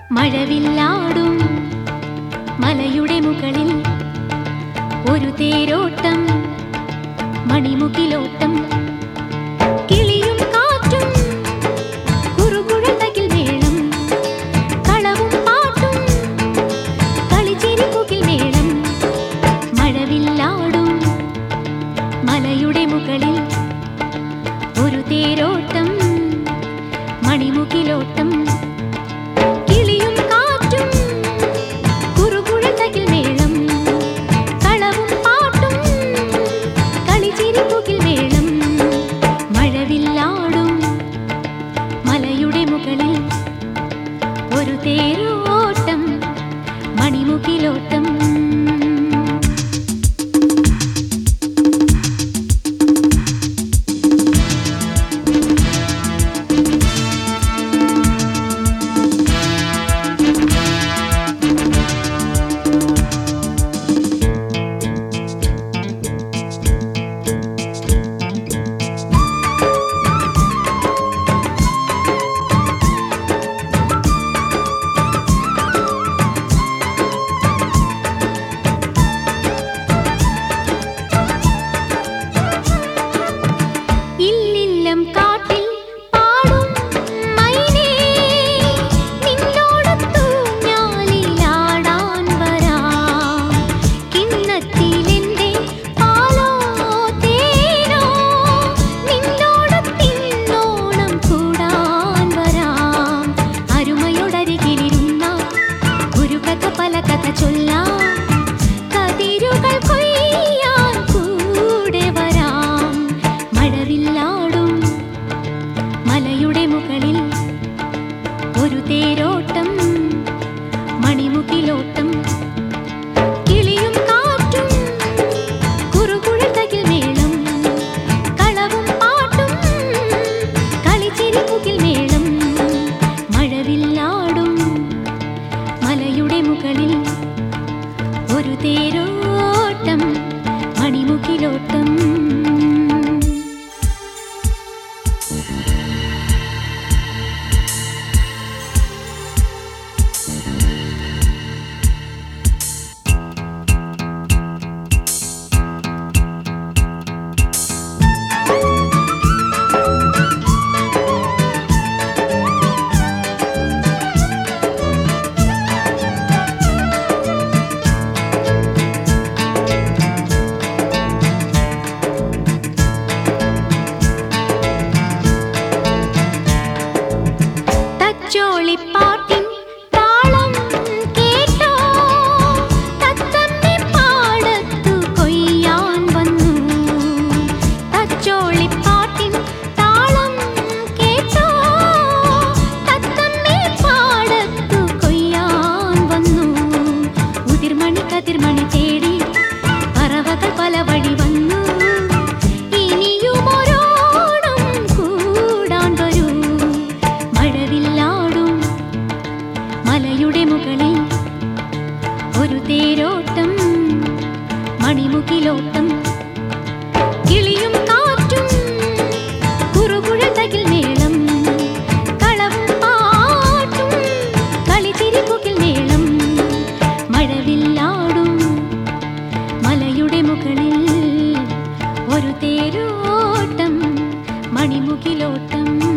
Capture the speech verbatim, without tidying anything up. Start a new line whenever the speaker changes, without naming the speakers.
മഴവില്ലാടും മലയുടെ മുകളിൽ ഒരു തേരോട്ടം, മണിമുകിലോട്ടം, കിളിയും കാറ്റും കുറുകുഴൽ തകിൽ മേളം, കളവും പാട്ടും കളിച്ചിരി മുകിൽ മേളം. മഴവില്ലാടും മലയുടെ മുകളിൽ ഒരു തേരോട്ടം, മണിമുകിലോട്ടം, കിളിയും കാറ്റും കുറുകുഴൽ തകിൽ മേളം, കളവും പാട്ടും കളിച്ചിരി മുകിൽ മേളം. മഴവില്ലാടും മലയുടെ മുകളിൽ ഒരു തേരോട്ടം, മണിമുകിലോട്ടം. മലയുടെ മുകളിൽ ഒരു തേരോട്ടം, മണിമുകിലോട്ടം, കിളിയും കാറ്റും കുറുകുഴൽ തകിൽ മേളം, കളവും പാട്ടും കളിച്ചിരി മുകിൽ മേളം. മഴവില്ലാടും മലയുടെ മുകളിൽ ഒരു തേരോട്ടം, മണിമുകിലോട്ടം. ചോളിപ്പാട്ടിൻ താളം കേട്ടോ, തത്തമ്മേ പാടത്തു കൊയ്യാൻ വന്നു. തച്ചോളിപ്പാട്ടിൻ താളം കേട്ടോ, തത്തമ്മേ പാടത്തു കൊയ്യാൻ വന്നു. ഉതിർമണി കതിർമണി തേടി പറവകൾ പല വഴി വന്നു. മലയുടെ മുകളിൽ ഒരു തേരോട്ടം, മണിമുകിലോട്ടം, കിളിയും കാറ്റും കുറുകുഴൽ തകിൽ മേളം, കളവും പാട്ടും കളിച്ചിരി മുകിൽ മേളം. മഴവില്ലാടും മലയുടെ മുകളിൽ ഒരു തേരോട്ടം, മണിമുകിലോട്ടം.